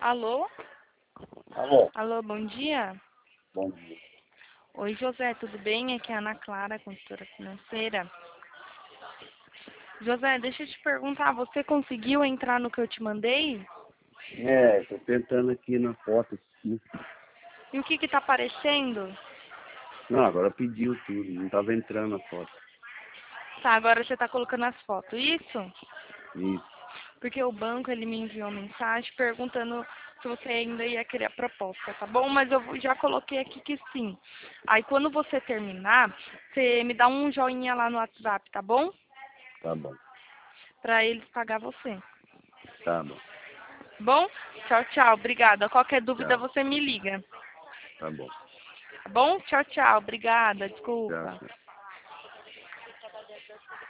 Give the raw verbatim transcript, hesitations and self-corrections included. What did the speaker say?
Alô? Alô, Alô, bom dia. bom dia. Oi, José, tudo bem? Aqui é a Ana Clara, consultora financeira. José, deixa eu te perguntar, você conseguiu entrar no que eu te mandei? É, tô tentando aqui na foto. Aqui. E o que que tá aparecendo? Não, agora pediu tudo, não tava entrando a foto. Tá, agora você tá colocando as fotos, isso? Isso, Porque o banco, ele me enviou uma mensagem perguntando se você ainda ia querer a proposta, tá bom? Mas eu vou- já coloquei aqui que sim. Aí quando você terminar, você me dá um joinha lá no WhatsApp, tá bom? tá bom, Pra eles pagar você. tá bom, Bom? Tchau, tchau. Obrigada. Qualquer dúvida tchau, você me liga. tá bom, Tá bom? Tchau, tchau. Obrigada. tchau, Desculpa. tchau.